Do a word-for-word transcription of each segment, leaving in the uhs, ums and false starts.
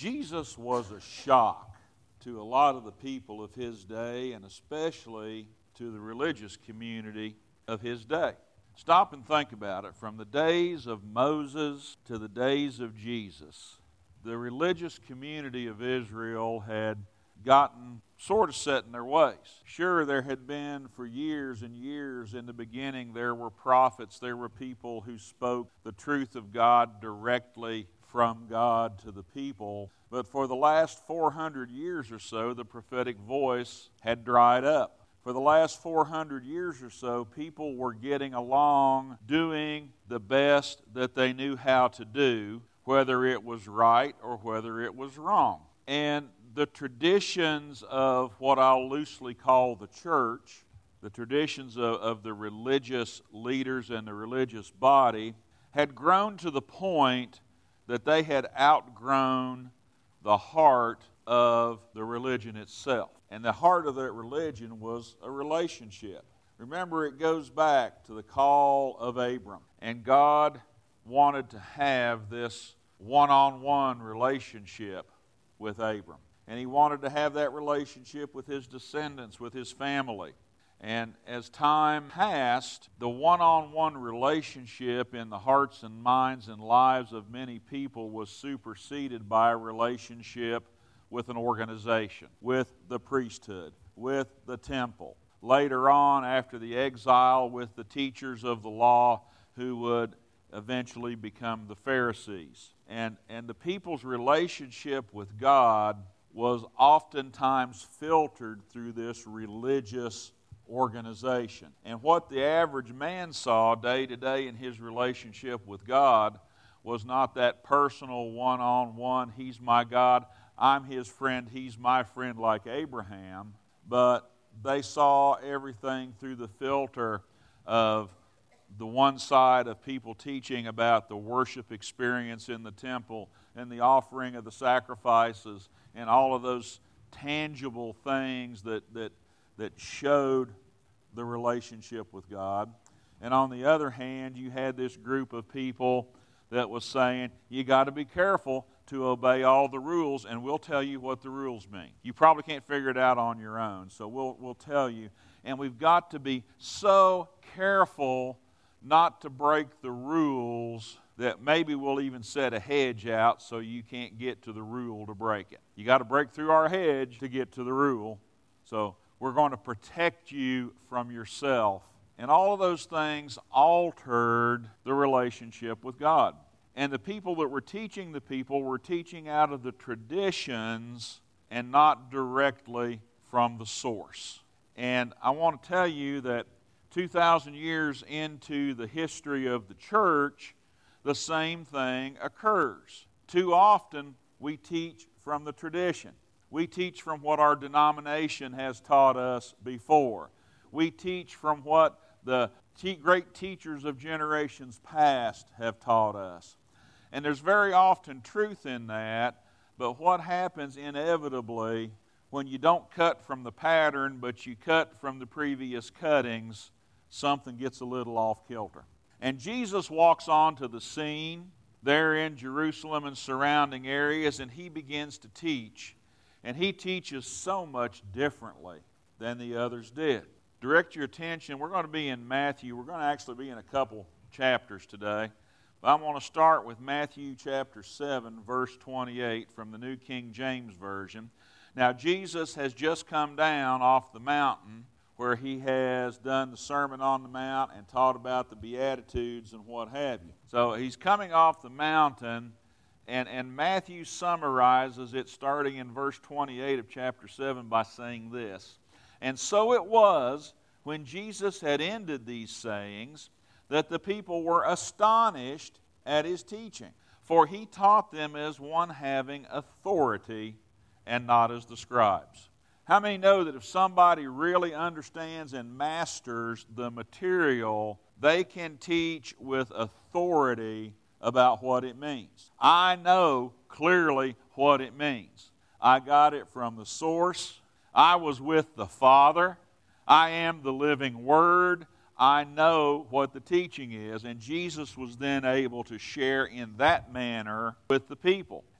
Jesus was a shock to a lot of the people of his day, and especially to the religious community of his day. Stop and think about it. From the days of Moses to the days of Jesus, the religious community of Israel had gotten sort of set in their ways. Sure, there had been for years and years in the beginning, there were prophets, there were people who spoke the truth of God directly from God to the people. But for the last four hundred years or so, the prophetic voice had dried up. For the last four hundred years or so, people were getting along, doing the best that they knew how to do, whether it was right or whether it was wrong. And the traditions of what I'll loosely call the church, the traditions of, of the religious leaders and the religious body, had grown to the point that they had outgrown the heart of the religion itself. And the heart of that religion was a relationship. Remember, it goes back to the call of Abram. And God wanted to have this one-on-one relationship with Abram. And he wanted to have that relationship with his descendants, with his family. And as time passed, the one-on-one relationship in the hearts and minds and lives of many people was superseded by a relationship with an organization, with the priesthood, with the temple. Later on, after the exile, with the teachers of the law who would eventually become the Pharisees. And, and the people's relationship with God was oftentimes filtered through this religious organization. And what the average man saw day to day in his relationship with God was not that personal one-on-one, he's my God, I'm his friend, he's my friend, like Abraham, but they saw everything through the filter of the one side of people teaching about the worship experience in the temple and the offering of the sacrifices and all of those tangible things that, that, that showed the relationship with God. And on the other hand, you had this group of people that was saying, you got to be careful to obey all the rules, and we'll tell you what the rules mean. You probably can't figure it out on your own, so we'll, we'll tell you. And we've got to be so careful not to break the rules that maybe we'll even set a hedge out so you can't get to the rule to break it. You got to break through our hedge to get to the rule. So we're going to protect you from yourself. And all of those things altered the relationship with God. And the people that were teaching the people were teaching out of the traditions and not directly from the source. And I want to tell you that two thousand years into the history of the church, the same thing occurs. Too often we teach from the tradition. We teach from what our denomination has taught us before. We teach from what the te- great teachers of generations past have taught us. And there's very often truth in that, but what happens inevitably when you don't cut from the pattern, but you cut from the previous cuttings, something gets a little off kilter. And Jesus walks onto the scene there in Jerusalem and surrounding areas, and he begins to teach. And he teaches so much differently than the others did. Direct your attention. We're going to be in Matthew. We're going to actually be in a couple chapters today. But I want to start with Matthew chapter seven, verse twenty-eight from the New King James Version. Now, Jesus has just come down off the mountain where he has done the Sermon on the Mount and taught about the Beatitudes and what have you. So he's coming off the mountain, and, and Matthew summarizes it starting in verse twenty-eight of chapter seven by saying this. And so it was, when Jesus had ended these sayings, that the people were astonished at his teaching. For he taught them as one having authority and not as the scribes. How many know that if somebody really understands and masters the material, they can teach with authority about what it means? I know clearly what it means. I got it from the source. I was with the Father. I am the living Word. I know what the teaching is. And Jesus was then able to share in that manner with the people.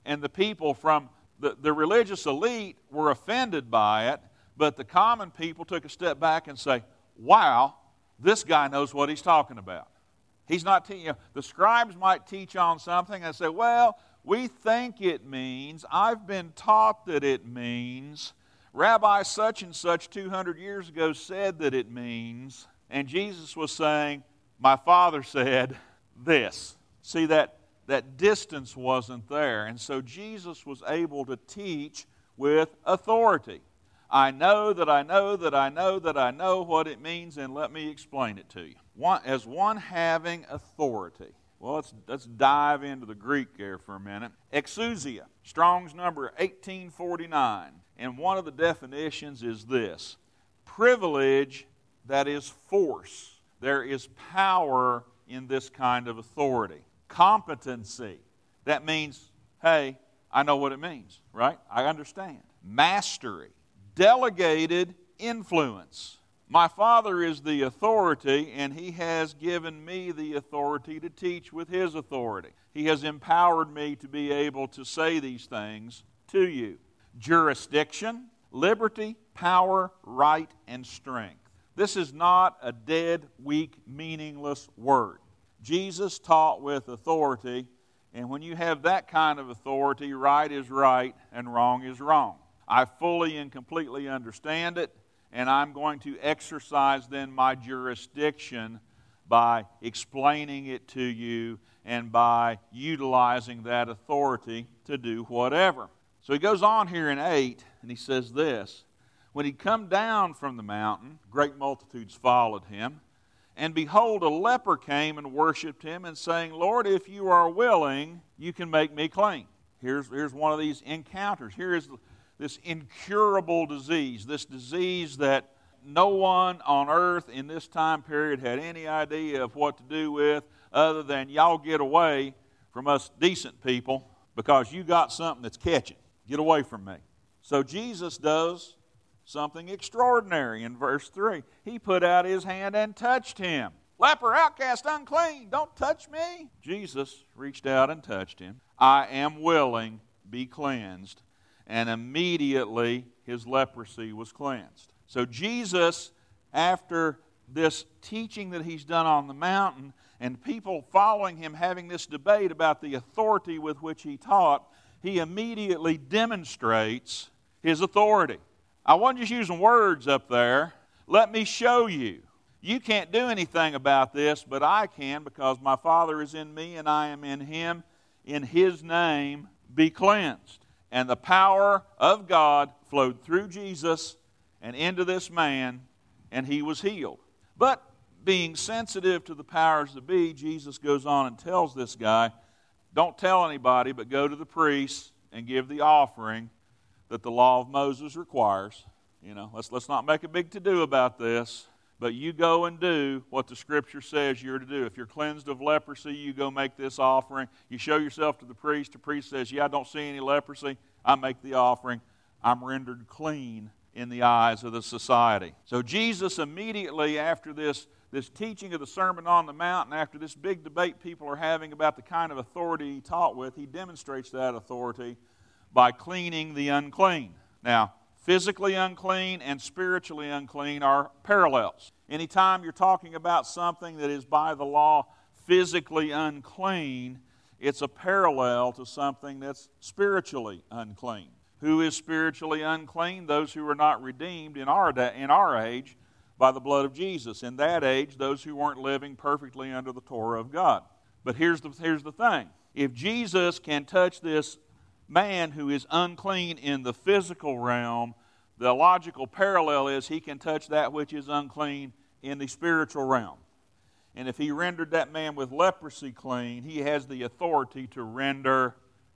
and the people from the, the religious elite were offended by it, but the common people took a step back and say, wow, this guy knows what he's talking about. He's not teaching. You know, the scribes might teach on something and say, well, we think it means, I've been taught that it means, Rabbi such and such two hundred years ago said that it means, and Jesus was saying, my Father said this. See, that, that distance wasn't there, and so Jesus was able to teach with authority. I know that I know that I know that I know what it means, and let me explain it to you. One, as one having authority. Well, let's, let's dive into the Greek there for a minute. Exousia, Strong's number eighteen forty-nine. And one of the definitions is this: privilege that is force. There is power in this kind of authority. Competency. That means, hey, I know what it means, right? I understand. Mastery. Delegated influence. My Father is the authority, and He has given me the authority to teach with His authority. He has empowered me to be able to say these things to you. Jurisdiction, liberty, power, right, and strength. This is not a dead, weak, meaningless word. Jesus taught with authority, and when you have that kind of authority, right is right and wrong is wrong. I fully and completely understand it, and I'm going to exercise then my jurisdiction by explaining it to you and by utilizing that authority to do whatever. So he goes on here in eight, and he says this: when he'd come down from the mountain, great multitudes followed him, and behold, a leper came and worshipped him, and saying, Lord, if you are willing, you can make me clean. Here's, here's one of these encounters. Here is this incurable disease, this disease that no one on earth in this time period had any idea of what to do with, other than y'all get away from us decent people because you got something that's catching. Get away from me. So Jesus does something extraordinary in verse three. He put out his hand and touched him. Leper, outcast, unclean, don't touch me. Jesus reached out and touched him. I am willing, be cleansed. And immediately his leprosy was cleansed. So Jesus, after this teaching that he's done on the mountain, and people following him having this debate about the authority with which he taught, he immediately demonstrates his authority. I wasn't just using words up there. Let me show you. You can't do anything about this, but I can, because my Father is in me and I am in him. In his name, be cleansed. And the power of God flowed through Jesus and into this man, and he was healed. But being sensitive to the powers that be, Jesus goes on and tells this guy, don't tell anybody, but go to the priests and give the offering that the law of Moses requires. You know, let's, let's not make a big to-do about this, but you go and do what the Scripture says you're to do. If you're cleansed of leprosy, you go make this offering. You show yourself to the priest. The priest says, yeah, I don't see any leprosy. I make the offering. I'm rendered clean in the eyes of the society. So Jesus immediately, after this, this teaching of the Sermon on the Mount, and after this big debate people are having about the kind of authority he taught with, he demonstrates that authority by cleaning the unclean. Now, physically unclean and spiritually unclean are parallels. Anytime you're talking about something that is by the law physically unclean, it's a parallel to something that's spiritually unclean. Who is spiritually unclean? Those who are not redeemed in our day, in our age by the blood of Jesus. In that age, those who weren't living perfectly under the Torah of God. But here's the, here's the thing. If Jesus can touch this man who is unclean in the physical realm, the logical parallel is he can touch that which is unclean in the spiritual realm. And if he rendered that man with leprosy clean, he has the authority to render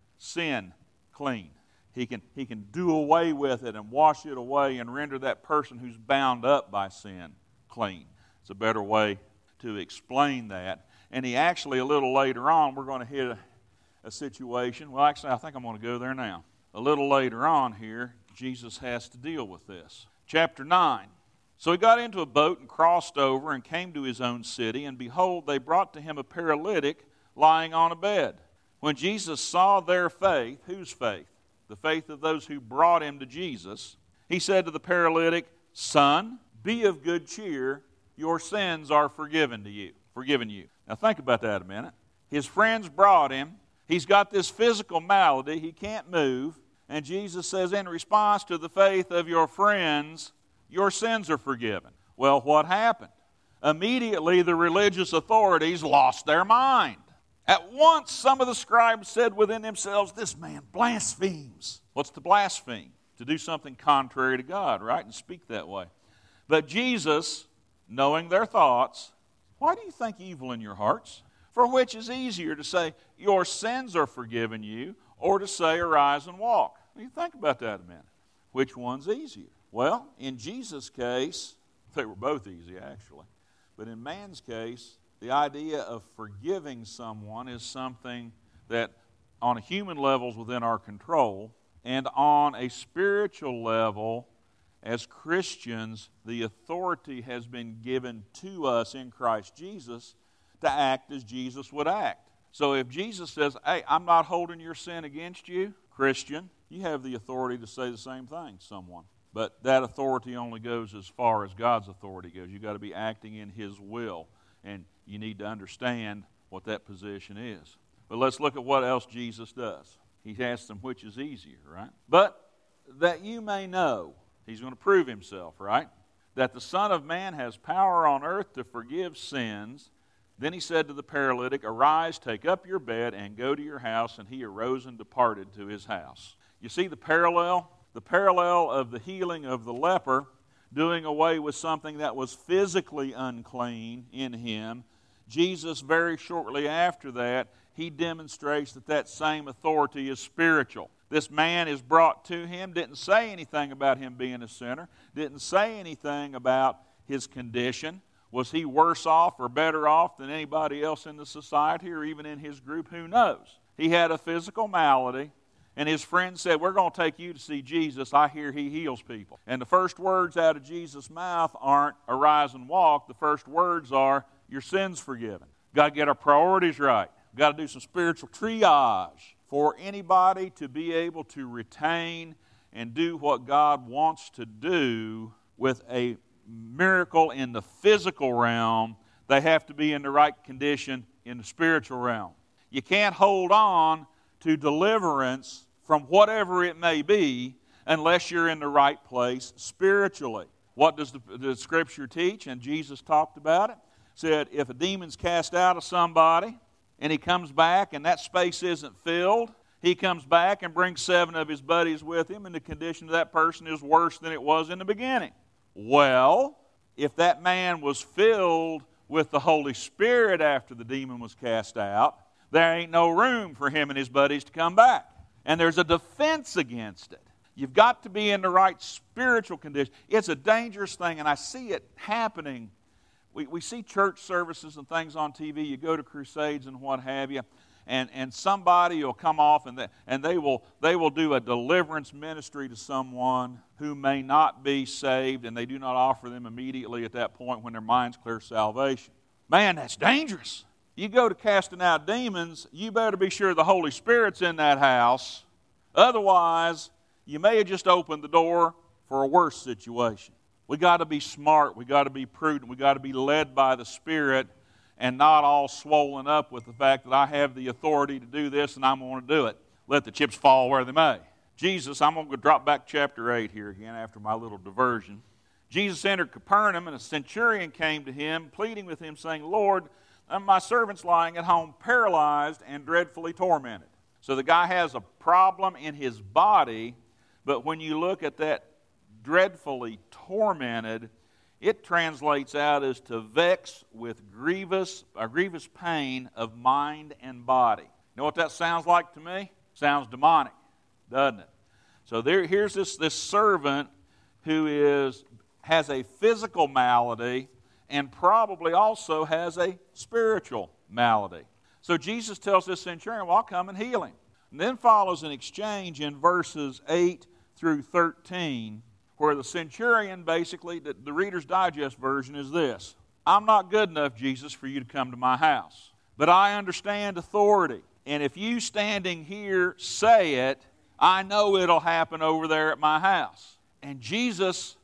sin clean. He can, he can do away with it and wash it away and render that person who's bound up by sin clean. It's a better way to explain that. And he actually, a little later on, we're going to hit a, a situation. Well, actually, I think I'm going to go there now. A little later on here, Jesus has to deal with this. Chapter nine. So he got into a boat and crossed over and came to his own city, and behold, they brought to him a paralytic lying on a bed. When Jesus saw their faith, whose faith? The faith of those who brought him to Jesus. He said to the paralytic, "Son, be of good cheer. Your sins are forgiven to you." Forgiven you. Now think about that a minute. His friends brought him. He's got this physical malady. He can't move. And Jesus says, in response to the faith of your friends, your sins are forgiven. Well, what happened? Immediately the religious authorities lost their mind. At once some of the scribes said within themselves, "This man blasphemes." What's to blaspheme? To do something contrary to God, right? And speak that way. But Jesus, knowing their thoughts, "Why do you think evil in your hearts? For which is easier, to say, 'Your sins are forgiven you,' or to say, 'Arise and walk'?" You think about that a minute. Which one's easier? Well, in Jesus' case, they were both easy actually. But in man's case, the idea of forgiving someone is something that on a human level is within our control, and on a spiritual level, as Christians, the authority has been given to us in Christ Jesus to act as Jesus would act. So if Jesus says, "Hey, I'm not holding your sin against you," Christian, you have the authority to say the same thing to someone. But that authority only goes as far as God's authority goes. You've got to be acting in His will, and you need to understand what that position is. But let's look at what else Jesus does. He asks them which is easier, right? "But that you may know," He's going to prove Himself, right? "That the Son of Man has power on earth to forgive sins." Then He said to the paralytic, "Arise, take up your bed, and go to your house." And he arose and departed to his house. You see the parallel? The parallel of the healing of the leper, doing away with something that was physically unclean in him. Jesus, very shortly after that, He demonstrates that that same authority is spiritual. This man is brought to Him, didn't say anything about him being a sinner, didn't say anything about his condition. Was he worse off or better off than anybody else in the society or even in his group? Who knows? He had a physical malady, and his friend said, "We're going to take you to see Jesus. I hear He heals people." And the first words out of Jesus' mouth aren't, "Arise and walk." The first words are, "Your sin's forgiven." Got to get our priorities right. Got to do some spiritual triage for anybody to be able to retain and do what God wants to do with a miracle in the physical realm. They have to be in the right condition in the spiritual realm. You can't hold on to deliverance from whatever it may be unless you're in the right place spiritually. What does the, the Scripture teach? And Jesus talked about it. Said if a demon's cast out of somebody and he comes back and that space isn't filled, he comes back and brings seven of his buddies with him, and the condition of that person is worse than it was in the beginning. Well, if that man was filled with the Holy Spirit after the demon was cast out, there ain't no room for him and his buddies to come back. And there's a defense against it. You've got to be in the right spiritual condition. It's a dangerous thing, and I see it happening. We, we see church services and things on T V. You go to crusades and what have you, and, and somebody will come off and, they, and they will they will do a deliverance ministry to someone who may not be saved, and they do not offer them immediately at that point when their mind's clear salvation. Man, that's dangerous. You go to casting out demons, you better be sure the Holy Spirit's in that house. Otherwise, you may have just opened the door for a worse situation. We got to be smart. We got to be prudent. We got to be led by the Spirit and not all swollen up with the fact that I have the authority to do this and I'm going to do it. Let the chips fall where they may. Jesus, I'm going to drop back to chapter eight here again after my little diversion. Jesus entered Capernaum, and a centurion came to him, pleading with him, saying, "Lord, my servant's lying at home, paralyzed and dreadfully tormented." So the guy has a problem in his body, but when you look at that dreadfully tormented, it translates out as to vex with grievous, a grievous pain of mind and body. You know what that sounds like to me? Sounds demonic, doesn't it? So there, here's this, this servant who is has a physical malady and probably also has a spiritual malady. So Jesus tells this centurion, "Well, I'll come and heal him." And then follows an exchange in verses eight through thirteen, where the centurion basically, the, the Reader's Digest version is this: "I'm not good enough, Jesus, for you to come to my house, but I understand authority. And if you standing here say it, I know it'll happen over there at my house. And Jesus,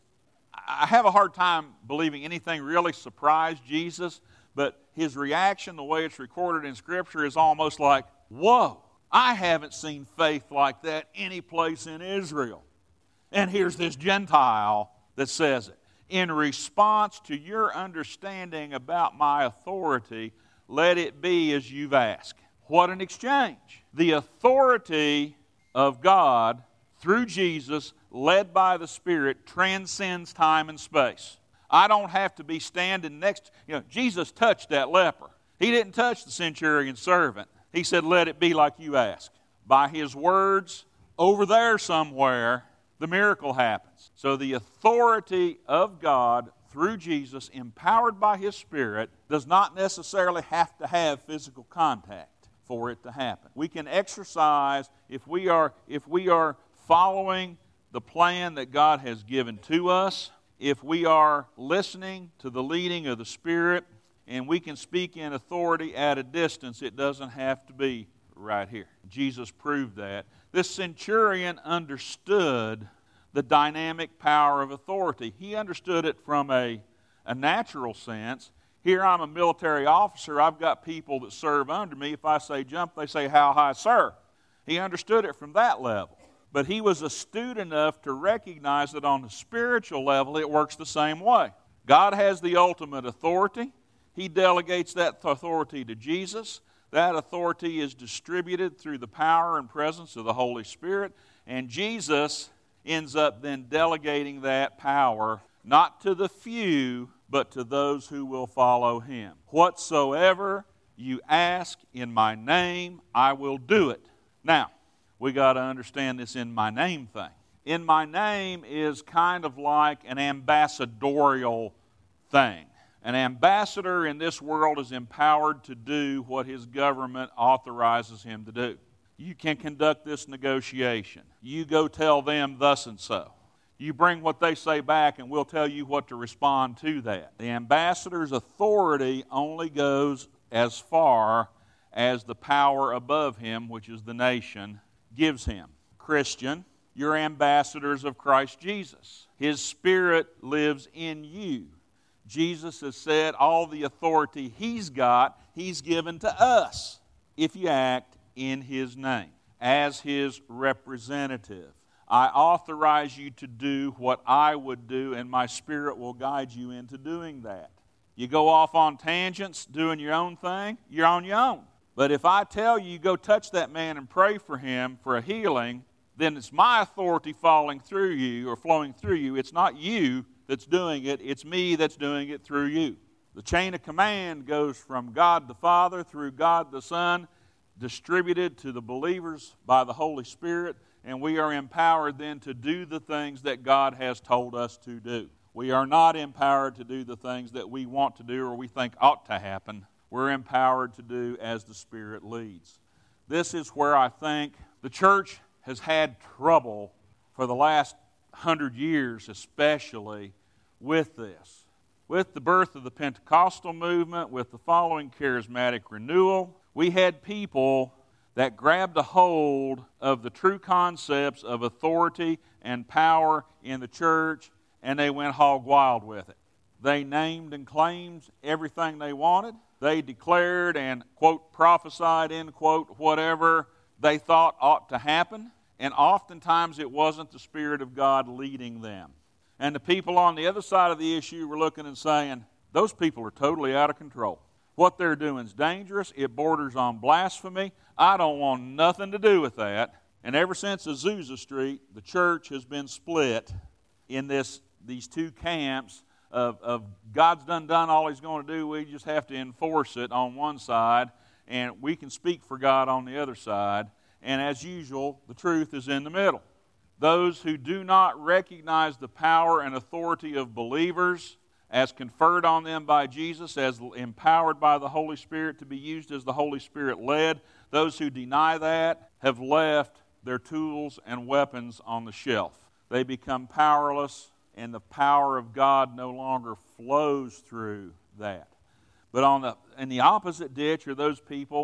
I have a hard time believing anything really surprised Jesus, but his reaction, the way it's recorded in Scripture, is almost like, whoa, I haven't seen faith like that any place in Israel. And here's this Gentile that says it. In response to your understanding about my authority, let it be as you've asked. What an exchange. The authority of God through Jesus, led by the Spirit, transcends time and space. I don't have to be standing next. You know, Jesus touched that leper. He didn't touch the centurion's servant. He said, let it be like you ask. By his words, over there somewhere, the miracle happens. So the authority of God through Jesus, empowered by his Spirit, does not necessarily have to have physical contact for it to happen. We can exercise, if we are, if we are following the plan that God has given to us, if we are listening to the leading of the Spirit, and we can speak in authority at a distance, it doesn't have to be right here. Jesus proved that. This centurion understood the dynamic power of authority. He understood it from a, a natural sense. Here I'm a military officer. I've got people that serve under me. If I say jump, they say, how high, sir? He understood it from that level. But he was astute enough to recognize that on the spiritual level, it works the same way. God has the ultimate authority. He delegates that authority to Jesus. That authority is distributed through the power and presence of the Holy Spirit. And Jesus ends up then delegating that power not to the few, but to those who will follow him. Whatsoever you ask in my name, I will do it. Now, we got to understand this in my name thing. In my name is kind of like an ambassadorial thing. An ambassador in this world is empowered to do what his government authorizes him to do. You can conduct this negotiation. You go tell them thus and so. You bring what they say back and we'll tell you what to respond to that. The ambassador's authority only goes as far as the power above him, which is the nation, gives him. Christian, you're ambassadors of Christ Jesus. His Spirit lives in you. Jesus has said all the authority he's got, he's given to us if you act in his name as his representative. I authorize you to do what I would do, and my Spirit will guide you into doing that. You go off on tangents, doing your own thing, you're on your own. But if I tell you, go touch that man and pray for him for a healing, then it's my authority falling through you or flowing through you. It's not you that's doing it, it's me that's doing it through you. The chain of command goes from God the Father through God the Son, distributed to the believers by the Holy Spirit, and we are empowered then to do the things that God has told us to do. We are not empowered to do the things that we want to do or we think ought to happen. We're empowered to do as the Spirit leads. This is where I think the church has had trouble for the last hundred years especially with this. With the birth of the Pentecostal movement, with the following charismatic renewal, we had people that grabbed a hold of the true concepts of authority and power in the church, and they went hog wild with it. They named and claimed everything they wanted. They declared and, quote, prophesied, end quote, whatever they thought ought to happen. And oftentimes it wasn't the Spirit of God leading them. And the people on the other side of the issue were looking and saying, those people are totally out of control. What they're doing is dangerous. It borders on blasphemy. I don't want nothing to do with that. And ever since Azusa Street, the church has been split in this these two camps of, of God's done done all he's going to do. We just have to enforce it on one side, and we can speak for God on the other side. And as usual, the truth is in the middle. Those who do not recognize the power and authority of believers as conferred on them by Jesus, as empowered by the Holy Spirit to be used as the Holy Spirit led, those who deny that have left their tools and weapons on the shelf. They become powerless, and the power of God no longer flows through that. But on the in the opposite ditch are those people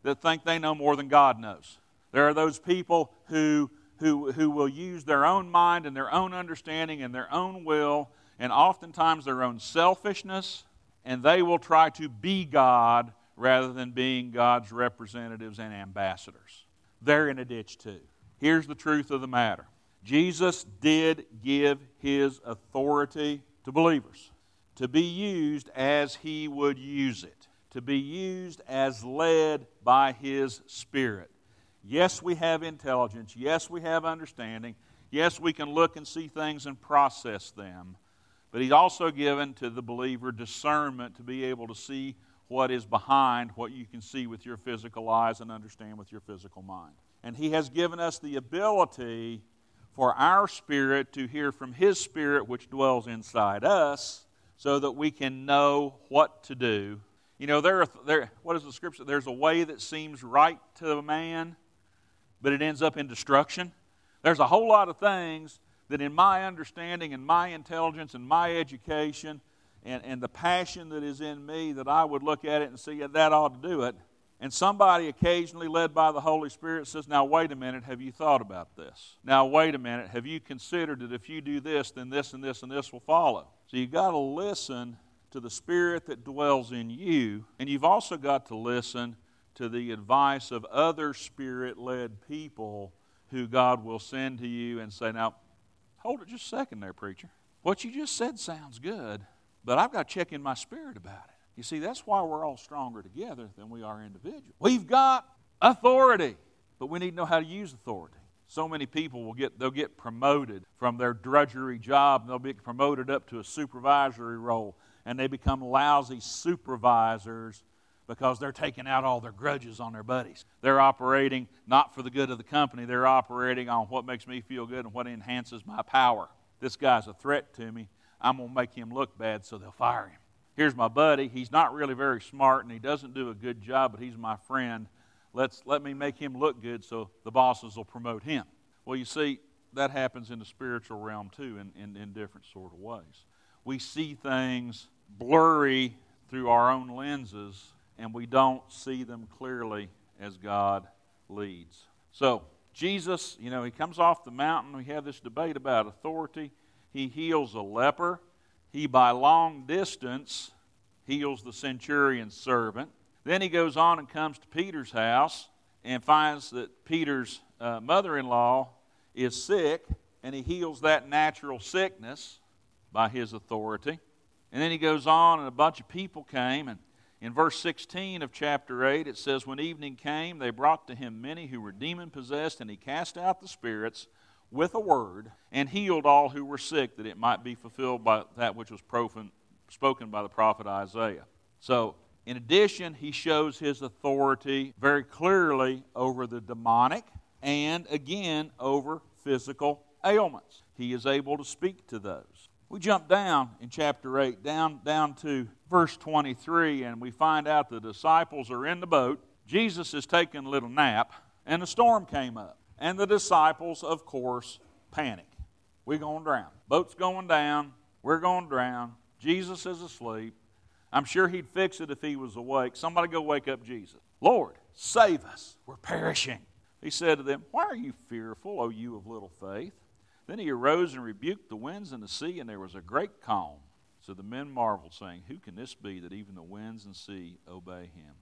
that think they know more than God knows. There are those people who, who, who will use their own mind and their own understanding and their own will and oftentimes their own selfishness, and they will try to be God rather than being God's representatives and ambassadors. They're in a ditch too. Here's the truth of the matter. Jesus did give His authority to believers to be used as He would use it, to be used as led by His Spirit. Yes, we have intelligence. Yes, we have understanding. Yes, we can look and see things and process them. But He's also given to the believer discernment to be able to see what is behind what you can see with your physical eyes and understand with your physical mind. And He has given us the ability for our spirit to hear from His Spirit which dwells inside us so that we can know what to do. You know, there, are, there. what is the Scripture? There's a way that seems right to a man, but it ends up in destruction. There's a whole lot of things that in my understanding and my intelligence and my education and, and the passion that is in me that I would look at it and see that ought to do it. And somebody occasionally led by the Holy Spirit says, now wait a minute, have you thought about this? Now wait a minute, have you considered that if you do this, then this and this and this will follow? So you've got to listen to the Spirit that dwells in you, and you've also got to listen to the advice of other Spirit-led people who God will send to you and say, now, hold it just a second there, preacher. What you just said sounds good, but I've got to check in my spirit about it. You see, that's why we're all stronger together than we are individually. We've got authority, but we need to know how to use authority. So many people will get, they'll get promoted from their drudgery job, and they'll be promoted up to a supervisory role, and they become lousy supervisors because they're taking out all their grudges on their buddies. They're operating not for the good of the company. They're operating on what makes me feel good and what enhances my power. This guy's a threat to me. I'm going to make him look bad, so they'll fire him. Here's my buddy. He's not really very smart, and he doesn't do a good job, but he's my friend. Let's let me make him look good so the bosses will promote him. Well, you see, that happens in the spiritual realm, too, in, in, in different sort of ways. We see things blurry through our own lenses, and we don't see them clearly as God leads. So, Jesus, you know, He comes off the mountain. We have this debate about authority. He heals a leper. He, by long distance, heals the centurion's servant. Then He goes on and comes to Peter's house and finds that Peter's uh, mother-in-law is sick, and He heals that natural sickness by His authority. And then He goes on, and a bunch of people came, and in verse sixteen of chapter eight, it says, when evening came, they brought to Him many who were demon-possessed, and He cast out the spirits with a word, and healed all who were sick, that it might be fulfilled by that which was profan, spoken by the prophet Isaiah. So, in addition, He shows His authority very clearly over the demonic, and again, over physical ailments. He is able to speak to those. We jump down in chapter eight, down, down to verse twenty-three, and we find out the disciples are in the boat. Jesus is taking a little nap, and a storm came up. And the disciples, of course, panic. We're going to drown. Boat's going down. We're going to drown. Jesus is asleep. I'm sure He'd fix it if He was awake. Somebody go wake up Jesus. Lord, save us. We're perishing. He said to them, why are you fearful, O you of little faith? Then He arose and rebuked the winds and the sea, and there was a great calm. So the men marveled, saying, who can this be that even the winds and sea obey Him?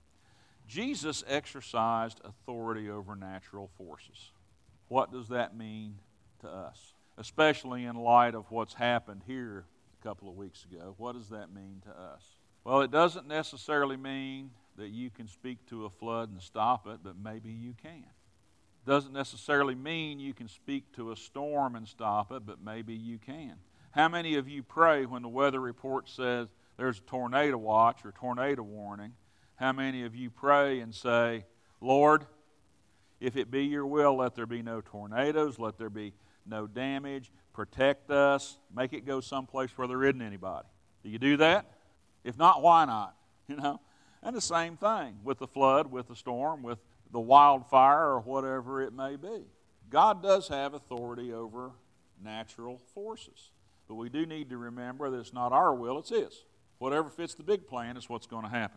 Jesus exercised authority over natural forces. What does that mean to us? Especially in light of what's happened here a couple of weeks ago. What does that mean to us? Well, it doesn't necessarily mean that you can speak to a flood and stop it, but maybe you can. It doesn't necessarily mean you can speak to a storm and stop it, but maybe you can. How many of you pray when the weather report says there's a tornado watch or tornado warning? How many of you pray and say, Lord, if it be your will, let there be no tornadoes, let there be no damage, protect us, make it go someplace where there isn't anybody. Do you do that? If not, why not? You know? And the same thing with the flood, with the storm, with the wildfire, or whatever it may be. God does have authority over natural forces. But we do need to remember that it's not our will, it's His. Whatever fits the big plan is what's going to happen.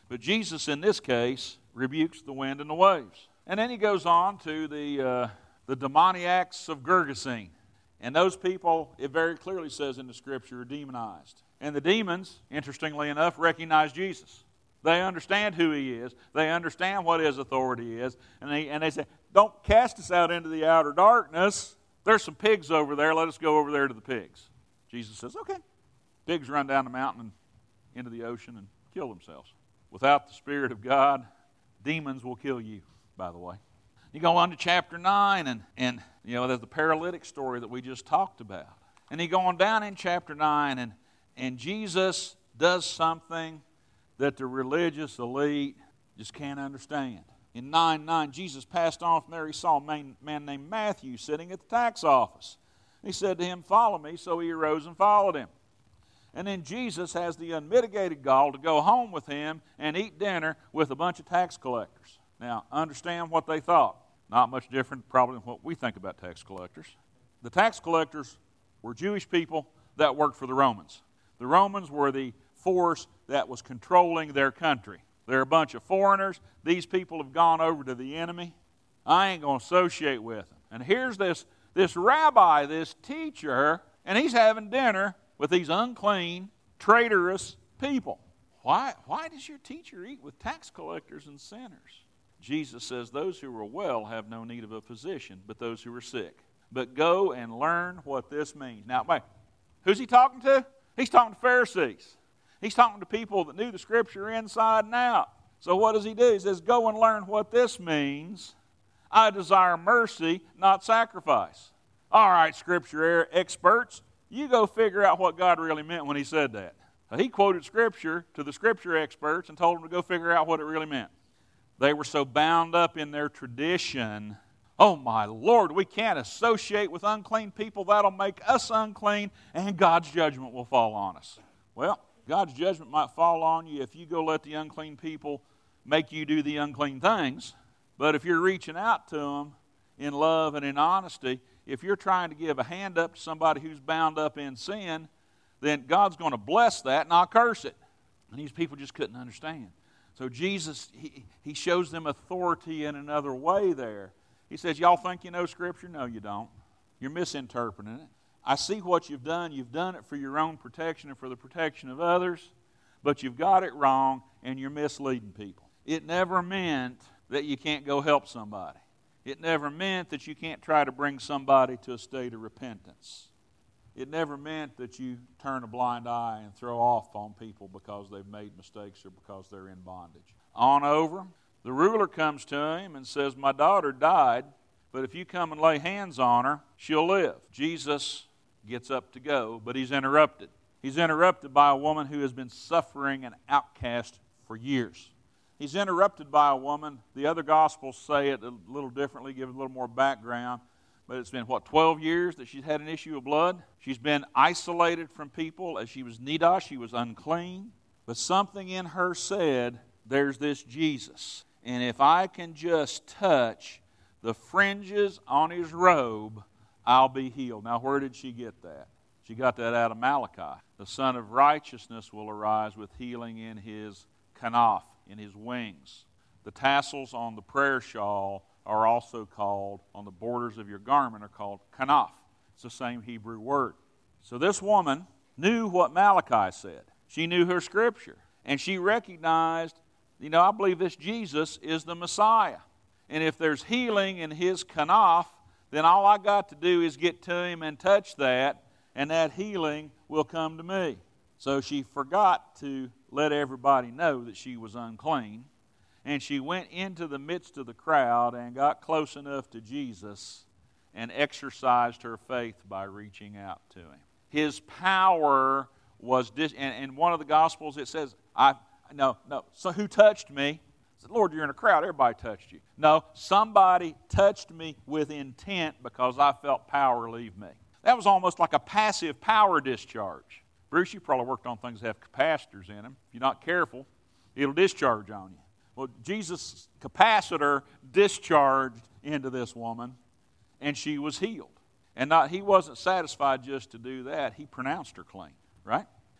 But Jesus, in this case, rebukes the wind and the waves. And then he goes on to the, uh, the demoniacs of Gergesene. And those people, it very clearly says in the Scripture, are demonized. And the demons, interestingly enough, recognize Jesus. They understand who he is. They understand what his authority is. And they, and they say, don't cast us out into the outer darkness. There's some pigs over there. Let us go over there to the pigs. Jesus says, okay. Pigs run down the mountain and into the ocean and kill themselves. Without the Spirit of God, demons will kill you, by the way. You go on to chapter nine, and, and you know, there's the paralytic story that we just talked about. And you go on down in chapter nine, and, and Jesus does something that the religious elite just can't understand. In nine nine, Jesus passed on from there. He saw a man, man named Matthew sitting at the tax office. He said to him, follow me. So he arose and followed him. And then Jesus has the unmitigated gall to go home with him and eat dinner with a bunch of tax collectors. Now, understand what they thought. Not much different probably than what we think about tax collectors. The tax collectors were Jewish people that worked for the Romans. The Romans were the force that was controlling their country. They're a bunch of foreigners. These people have gone over to the enemy. I ain't going to associate with them. And here's this, this rabbi, this teacher, and he's having dinner with these unclean, traitorous people. Why, why does your teacher eat with tax collectors and sinners? Jesus says, those who are well have no need of a physician, but those who are sick. But go and learn what this means. Now, wait, who's he talking to? He's talking to Pharisees. He's talking to people that knew the Scripture inside and out. So what does he do? He says, go and learn what this means. I desire mercy, not sacrifice. All right, Scripture experts, you go figure out what God really meant when he said that. So he quoted Scripture to the Scripture experts and told them to go figure out what it really meant. They were so bound up in their tradition. Oh my Lord, we can't associate with unclean people. That'll make us unclean, and God's judgment will fall on us. Well, God's judgment might fall on you if you go let the unclean people make you do the unclean things. But if you're reaching out to them in love and in honesty, if you're trying to give a hand up to somebody who's bound up in sin, then God's going to bless that, not curse it. And these people just couldn't understand. So Jesus, he, he shows them authority in another way there. He says, y'all think you know Scripture? No, you don't. You're misinterpreting it. I see what you've done. You've done it for your own protection and for the protection of others, but you've got it wrong and you're misleading people. It never meant that you can't go help somebody. It never meant that you can't try to bring somebody to a state of repentance. It never meant that you turn a blind eye and throw off on people because they've made mistakes or because they're in bondage. On over, the ruler comes to him and says, my daughter died, but if you come and lay hands on her, she'll live. Jesus gets up to go, but he's interrupted. He's interrupted by a woman who has been suffering an outcast for years. He's interrupted by a woman. The other Gospels say it a little differently, give it a little more background. But it's been, what, twelve years that she's had an issue of blood? She's been isolated from people. As she was niddah, she was unclean. But something in her said, there's this Jesus. And if I can just touch the fringes on his robe, I'll be healed. Now, where did she get that? She got that out of Malachi. The Son of Righteousness will arise with healing in his kanaf, in his wings. The tassels on the prayer shawl are also called, on the borders of your garment, are called kanaf. It's the same Hebrew word. So this woman knew what Malachi said. She knew her Scripture. And she recognized, you know, I believe this Jesus is the Messiah. And if there's healing in his kanaf, then all I got to do is get to him and touch that, and that healing will come to me. So she forgot to let everybody know that she was unclean. And she went into the midst of the crowd and got close enough to Jesus and exercised her faith by reaching out to him. His power was, dis- and in one of the Gospels it says, I no, no, so who touched me? I said, Lord, you're in a crowd, everybody touched you. No, somebody touched me with intent because I felt power leave me. That was almost like a passive power discharge. Bruce, you probably worked on things that have capacitors in them. If you're not careful, it'll discharge on you. Well, Jesus' capacitor discharged into this woman, and she was healed. And not he wasn't satisfied just to do that. He pronounced her clean, right?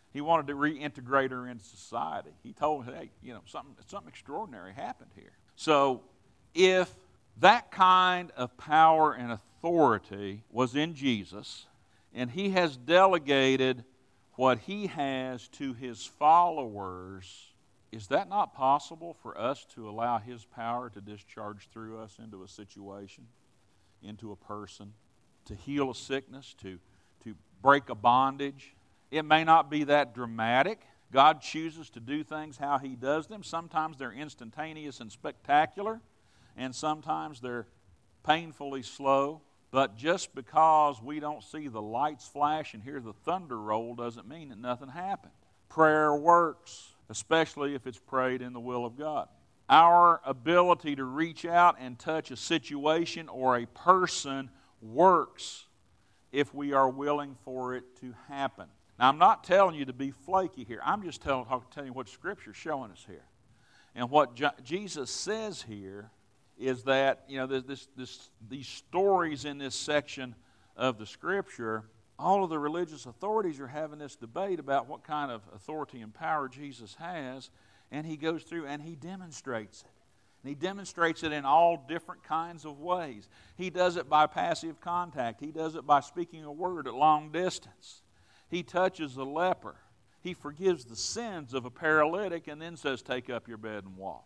He wanted to reintegrate her into society. He told her, hey, you know, something, something extraordinary happened here. So if that kind of power and authority was in Jesus, and he has delegated what he has to his followers, is that not possible for us to allow his power to discharge through us into a situation, into a person, to heal a sickness, to, to break a bondage? It may not be that dramatic. God chooses to do things how he does them. Sometimes they're instantaneous and spectacular, and sometimes they're painfully slow. But just because we don't see the lights flash and hear the thunder roll doesn't mean that nothing happened. Prayer works, especially if it's prayed in the will of God. Our ability to reach out and touch a situation or a person works if we are willing for it to happen. Now, I'm not telling you to be flaky here. I'm just telling, telling you what Scripture is showing us here. And what Je- Jesus says here is that, you know, this, this, these stories in this section of the Scripture, all of the religious authorities are having this debate about what kind of authority and power Jesus has, and he goes through and he demonstrates it. And he demonstrates it in all different kinds of ways. He does it by passive contact. He does it by speaking a word at long distance. He touches a leper. He forgives the sins of a paralytic and then says, take up your bed and walk.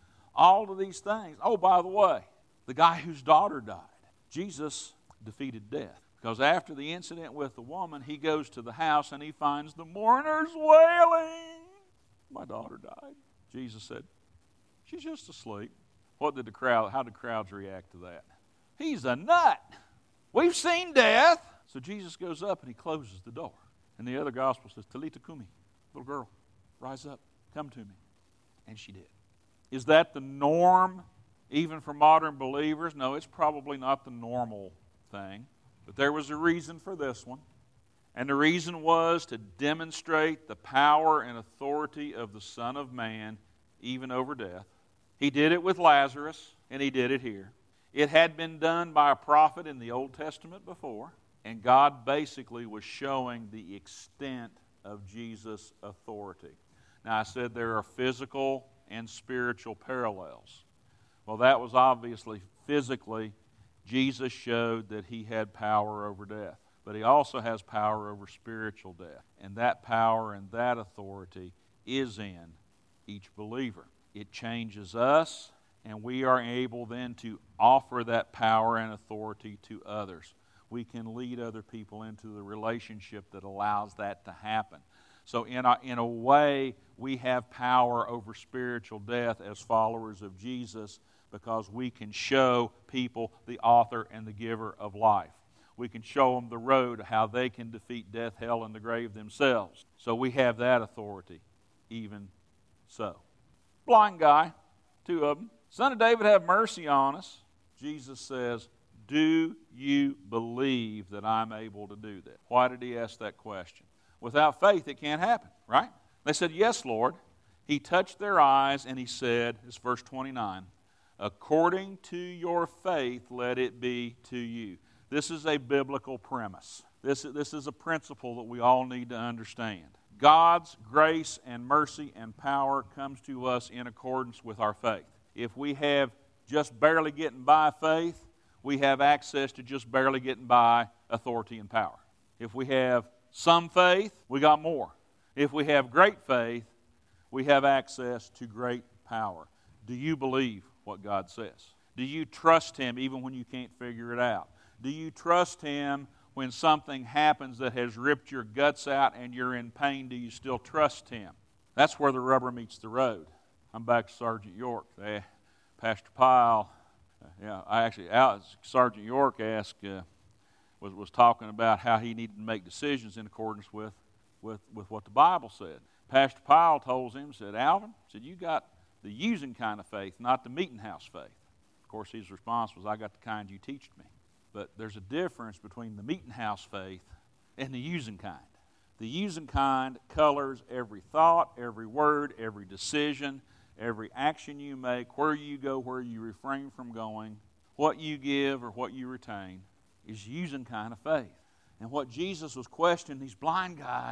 All of these things. Oh, by the way, the guy whose daughter died, Jesus defeated death. Because after the incident with the woman, he goes to the house and he finds the mourners wailing. My daughter died. Jesus said, she's just asleep. What did the crowd, how did crowds react to that? He's a nut. We've seen death. So Jesus goes up and he closes the door. And the other gospel says, Talita Kumi, little girl, rise up, come to me. And she did. Is that the norm even for modern believers? No, it's probably not the normal thing. But there was a reason for this one. And the reason was to demonstrate the power and authority of the Son of Man, even over death. He did it with Lazarus, and he did it here. It had been done by a prophet in the Old Testament before. And God basically was showing the extent of Jesus' authority. Now, I said there are physical and spiritual parallels. Well, that was obviously physically, Jesus showed that he had power over death. But he also has power over spiritual death. And that power and that authority is in each believer. It changes us, and we are able then to offer that power and authority to others. We can lead other people into the relationship that allows that to happen. So in a, in a way, we have power over spiritual death as followers of Jesus because we can show people the author and the giver of life. We can show them the road, how they can defeat death, hell, and the grave themselves. So we have that authority even so. Blind guy, two of them. Son of David, have mercy on us. Jesus says, do you believe that I'm able to do that? Why did he ask that question? Without faith, it can't happen, right? They said, yes, Lord. He touched their eyes and he said, it's verse twenty-nine, according to your faith, let it be to you. This is a biblical premise. This, this is a principle that we all need to understand. God's grace and mercy and power comes to us in accordance with our faith. If we have just barely getting by faith, we have access to just barely getting by authority and power. If we have some faith, we got more. If we have great faith, we have access to great power. Do you believe what God says? Do you trust Him even when you can't figure it out? Do you trust Him when something happens that has ripped your guts out and you're in pain? Do you still trust Him? That's where the rubber meets the road. I'm back to Sergeant York. Eh, Pastor Pyle, uh, yeah, I actually, Sergeant York asked, uh, was was talking about how he needed to make decisions in accordance with, with, with what the Bible said. Pastor Pyle told him, said, Alvin, said, you got the using kind of faith, not the meeting house faith. Of course, his response was, I got the kind you teached me. But there's a difference between the meeting house faith and the using kind. The using kind colors every thought, every word, every decision, every action you make, where you go, where you refrain from going, what you give or what you retain is using kind of faith. And what Jesus was questioning these blind guys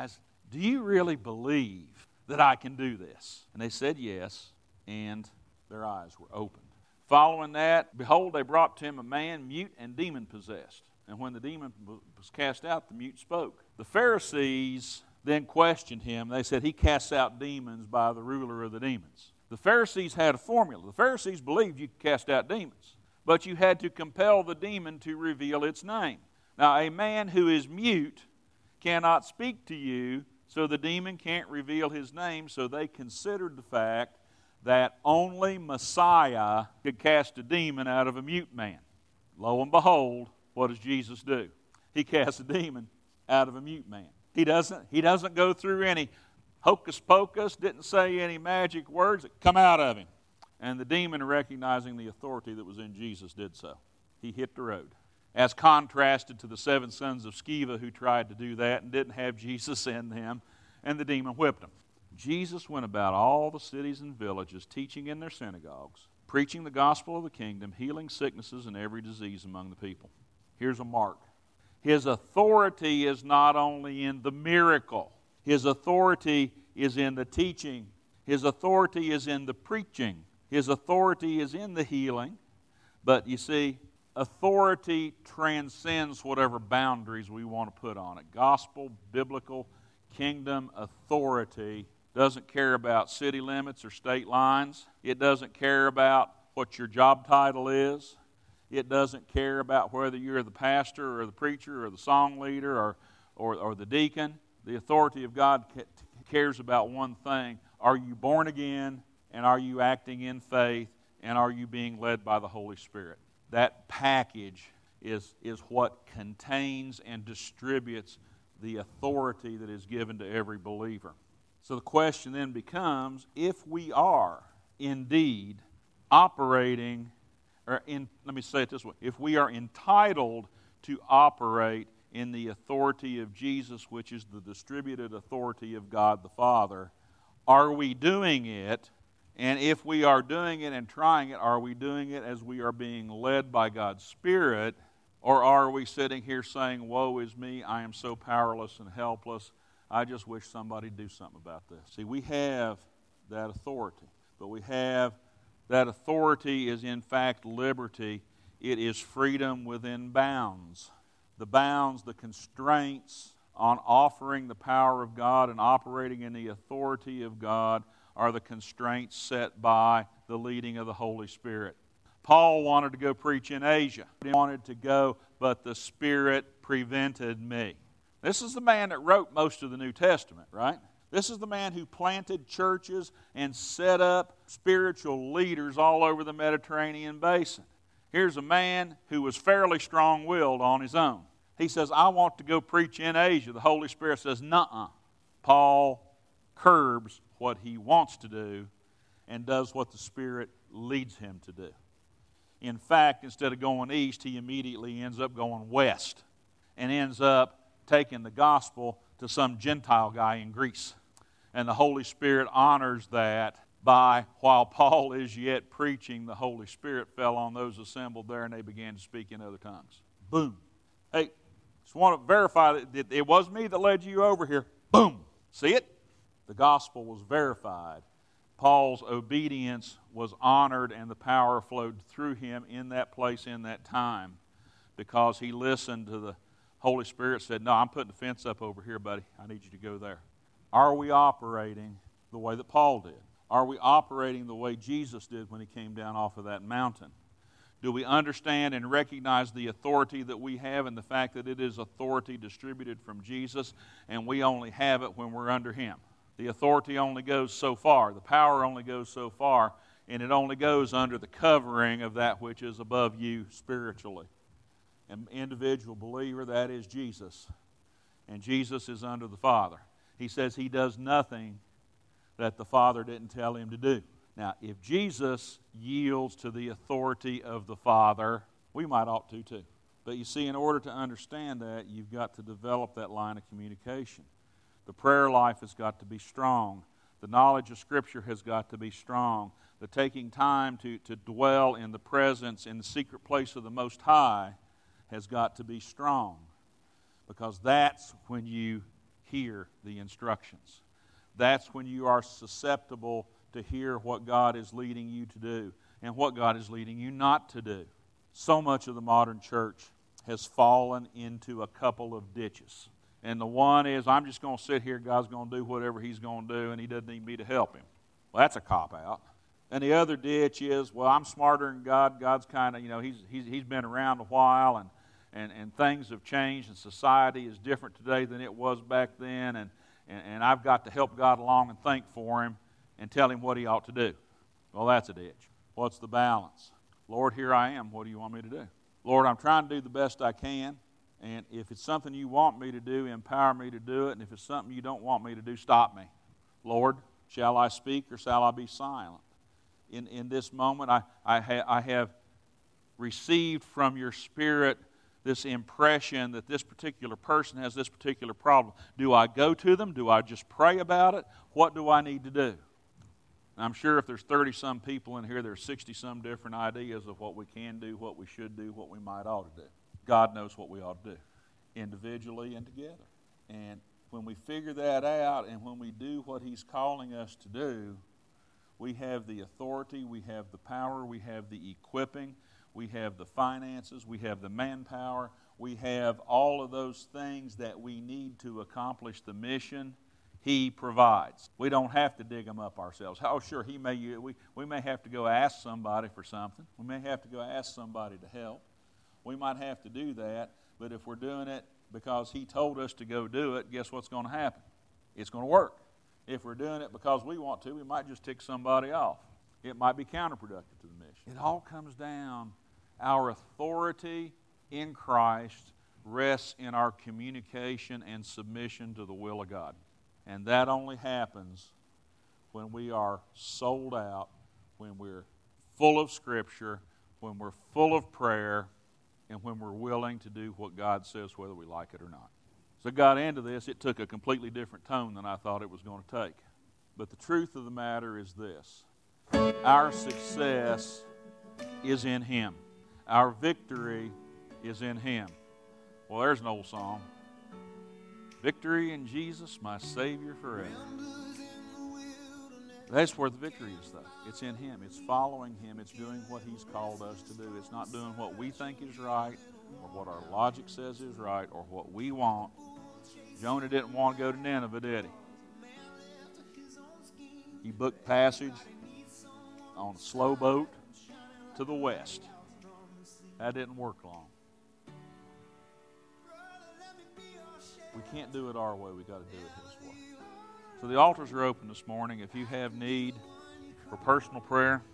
do you really believe that I can do this? And they said yes, and their eyes were opened. Following that, behold, they brought to him a man mute and demon-possessed. And when the demon was cast out, the mute spoke. The Pharisees then questioned him. They said, he casts out demons by the ruler of the demons. The Pharisees had a formula. The Pharisees believed you could cast out demons, but you had to compel the demon to reveal its name. Now, a man who is mute cannot speak to you, so the demon can't reveal his name, so they considered the fact that only Messiah could cast a demon out of a mute man. Lo and behold, what does Jesus do? He casts a demon out of a mute man. He doesn't, he doesn't go through any hocus pocus, didn't say any magic words that come out of him. And the demon, recognizing the authority that was in Jesus, did so. He hit the road. As contrasted to the seven sons of Sceva who tried to do that and didn't have Jesus in them, and the demon whipped them. Jesus went about all the cities and villages, teaching in their synagogues, preaching the gospel of the kingdom, healing sicknesses and every disease among the people. Here's a mark. His authority is not only in the miracle. His authority is in the teaching. His authority is in the preaching. His authority is in the healing. But you see, authority transcends whatever boundaries we want to put on it. Gospel, biblical, kingdom authority doesn't care about city limits or state lines. It doesn't care about what your job title is. It doesn't care about whether you're the pastor or the preacher or the song leader or, or, or the deacon. The authority of God cares about one thing. Are you born again, and are you acting in faith, and are you being led by the Holy Spirit? That package is, is what contains and distributes the authority that is given to every believer. So the question then becomes, if we are indeed operating, or in, let me say it this way, if we are entitled to operate in the authority of Jesus, which is the distributed authority of God the Father, are we doing it? And if we are doing it and trying it, are we doing it as we are being led by God's Spirit? Or are we sitting here saying, woe is me, I am so powerless and helpless, I just wish somebody'd do something about this. See, we have that authority, but we have, that authority is in fact liberty. It is freedom within bounds. The bounds, the constraints on offering the power of God and operating in the authority of God are the constraints set by the leading of the Holy Spirit. Paul wanted to go preach in Asia. He wanted to go, but the Spirit prevented me. This is the man that wrote most of the New Testament, right? This is the man who planted churches and set up spiritual leaders all over the Mediterranean basin. Here's a man who was fairly strong-willed on his own. He says, I want to go preach in Asia. The Holy Spirit says, nuh-uh. Paul curbs what he wants to do and does what the Spirit leads him to do. In fact, instead of going east, he immediately ends up going west and ends up taking the gospel to some Gentile guy in Greece. And the Holy Spirit honors that by, while Paul is yet preaching, the Holy Spirit fell on those assembled there and they began to speak in other tongues. Boom. Hey, just want to verify that it was me that led you over here. Boom. See it? The gospel was verified. Paul's obedience was honored and the power flowed through him in that place, in that time, because he listened to the Holy Spirit, said, no, I'm putting the fence up over here, buddy. I need you to go there. Are we operating the way that Paul did? Are we operating the way Jesus did when he came down off of that mountain? Do we understand and recognize the authority that we have and the fact that it is authority distributed from Jesus and we only have it when we're under him? The authority only goes so far. The power only goes so far, and it only goes under the covering of that which is above you spiritually. An individual believer, that is Jesus. And Jesus is under the Father. He says he does nothing that the Father didn't tell him to do. Now, if Jesus yields to the authority of the Father, we might ought to too. But you see, in order to understand that, you've got to develop that line of communication. The prayer life has got to be strong. The knowledge of Scripture has got to be strong. The taking time to, to dwell in the presence, in the secret place of the Most High, has got to be strong. Because that's when you hear the instructions. That's when you are susceptible to hear what God is leading you to do and what God is leading you not to do. So much of the modern church has fallen into a couple of ditches. And the one is, I'm just going to sit here, God's going to do whatever He's going to do, and He doesn't need me to help Him. Well, that's a cop-out. And the other ditch is, well, I'm smarter than God. God's kind of, you know, he's, he's, he's been around a while, and, and, and things have changed, and society is different today than it was back then, and, and, and I've got to help God along and think for Him and tell Him what He ought to do. Well, that's a ditch. What's the balance? Lord, here I am. What do you want me to do? Lord, I'm trying to do the best I can, and if it's something you want me to do, empower me to do it, and if it's something you don't want me to do, stop me. Lord, shall I speak or shall I be silent? In, in this moment, I, I, ha, I have received from your Spirit this impression that this particular person has this particular problem. Do I go to them? Do I just pray about it? What do I need to do? And I'm sure if there's thirty-some people in here, there's sixty-some different ideas of what we can do, what we should do, what we might ought to do. God knows what we ought to do, individually and together. And when we figure that out and when we do what He's calling us to do, we have the authority, we have the power, we have the equipping, we have the finances, we have the manpower, we have all of those things that we need to accomplish the mission. He provides. We don't have to dig them up ourselves. Oh, sure, he may. We, we may have to go ask somebody for something. We may have to go ask somebody to help. We might have to do that, but if we're doing it because He told us to go do it, guess what's going to happen? It's going to work. If we're doing it because we want to, we might just tick somebody off. It might be counterproductive to the mission. It all comes down, our authority in Christ rests in our communication and submission to the will of God. And that only happens when we are sold out, when we're full of Scripture, when we're full of prayer, and when we're willing to do what God says whether we like it or not. So I got into this. It took a completely different tone than I thought it was going to take. But the truth of the matter is this. Our success is in Him. Our victory is in Him. Well, there's an old song. Victory in Jesus, my Savior forever. That's where the victory is, though. It's in Him. It's following Him. It's doing what He's called us to do. It's not doing what we think is right or what our logic says is right or what we want. Jonah didn't want to go to Nineveh, did he? He booked passage on a slow boat to the west. That didn't work long. We can't do it our way. We've got to do it His way. So the altars are open this morning. If you have need for personal prayer,